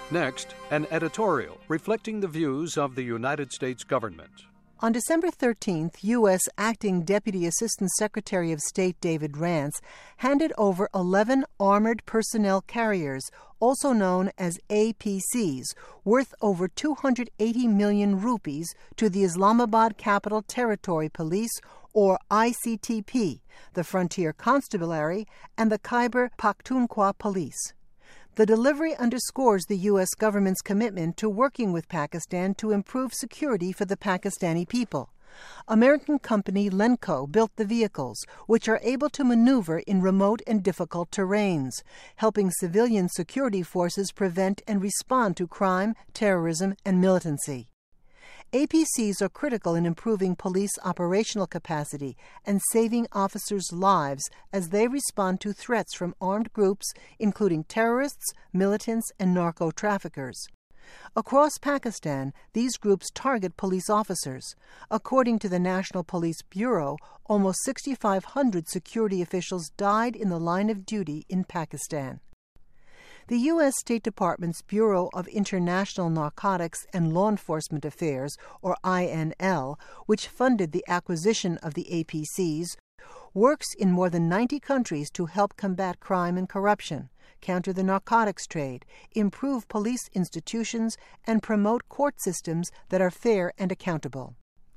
Next, an editorial reflecting the views of the United States government. On December 13th, U.S. Acting Deputy Assistant Secretary of State David Rance handed over 11 armored personnel carriers, also known as APCs, worth over 280 million rupees to the Islamabad Capital Territory Police, or ICTP, the Frontier Constabulary, and the Khyber Pakhtunkhwa Police. The delivery underscores the U.S. government's commitment to working with Pakistan to improve security for the Pakistani people. American company Lenco built the vehicles, which are able to maneuver in remote and difficult terrains, helping civilian security forces prevent and respond to crime, terrorism, and militancy. APCs are critical in improving police operational capacity and saving officers' lives as they respond to threats from armed groups, including terrorists, militants, and narco-traffickers. Across Pakistan, these groups target police officers. According to the National Police Bureau, almost 6,500 security officials died in the line of duty in Pakistan. The U.S. State Department's Bureau of International Narcotics and Law Enforcement Affairs, or INL, which funded the acquisition of the APCs, works in more than 90 countries to help combat crime and corruption, counter the narcotics trade, improve police institutions, and promote court systems that are fair and accountable.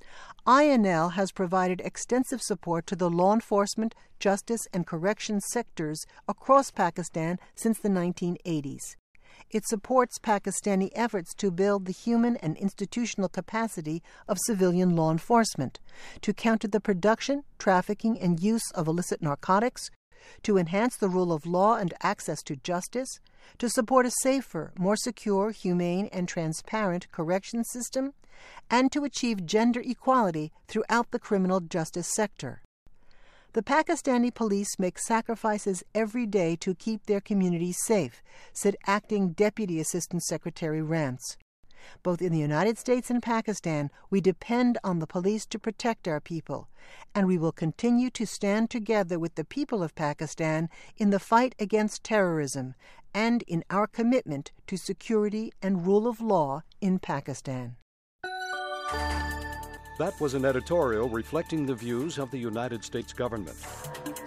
INL has provided extensive support to the law enforcement, justice, and corrections sectors across Pakistan since the 1980s. It supports Pakistani efforts to build the human and institutional capacity of civilian law enforcement, to counter the production, trafficking, and use of illicit narcotics, to enhance the rule of law and access to justice, to support a safer, more secure, humane, and transparent correction system, and to achieve gender equality throughout the criminal justice sector. The Pakistani police make sacrifices every day to keep their communities safe, said Acting Deputy Assistant Secretary Rance. Both in the United States and Pakistan, we depend on the police to protect our people, and we will continue to stand together with the people of Pakistan in the fight against terrorism and in our commitment to security and rule of law in Pakistan. That was an editorial reflecting the views of the United States government.